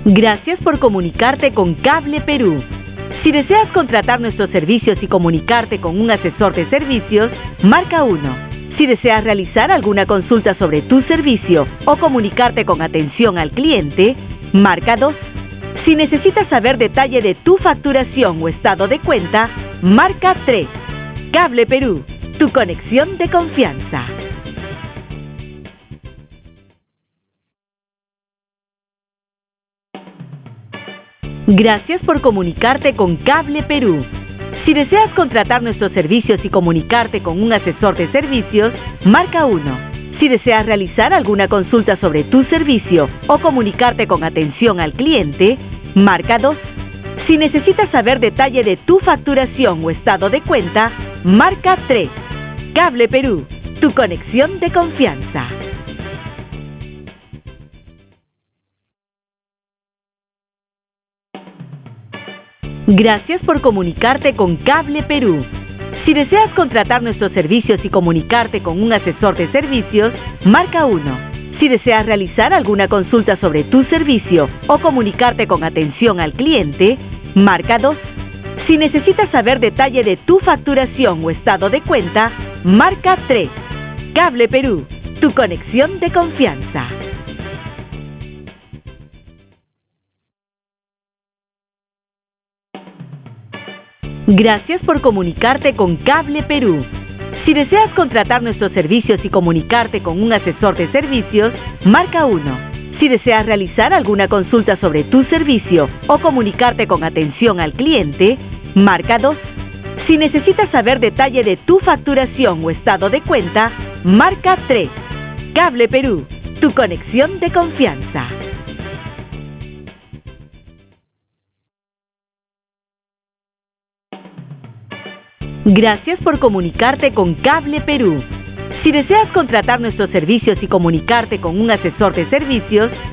Gracias por comunicarte con Cable Perú. Si deseas contratar nuestros servicios y comunicarte con un asesor de servicios, marca 1. Si deseas realizar alguna consulta sobre tu servicio o comunicarte con atención al cliente, marca 2. Si necesitas saber detalle de tu facturación o estado de cuenta, marca 3. Cable Perú, tu conexión de confianza. Gracias por comunicarte con Cable Perú. Si deseas contratar nuestros servicios y comunicarte con un asesor de servicios, marca 1. Si deseas realizar alguna consulta sobre tu servicio o comunicarte con atención al cliente, marca 2. Si necesitas saber detalle de tu facturación o estado de cuenta, marca 3. Cable Perú, tu conexión de confianza. Gracias por comunicarte con Cable Perú. Si deseas contratar nuestros servicios y comunicarte con un asesor de servicios, marca 1. Si deseas realizar alguna consulta sobre tu servicio o comunicarte con atención al cliente, marca 2. Si necesitas saber detalle de tu facturación o estado de cuenta, marca 3. Cable Perú, tu conexión de confianza. Gracias por comunicarte con Cable Perú. Si deseas contratar nuestros servicios y comunicarte con un asesor de servicios, marca 1. Si deseas realizar alguna consulta sobre tu servicio o comunicarte con atención al cliente, marca 2. Si necesitas saber detalle de tu facturación o estado de cuenta, marca 3. Cable Perú, tu conexión de confianza. Gracias por comunicarte con Cable Perú. Si deseas contratar nuestros servicios y comunicarte con un asesor de servicios,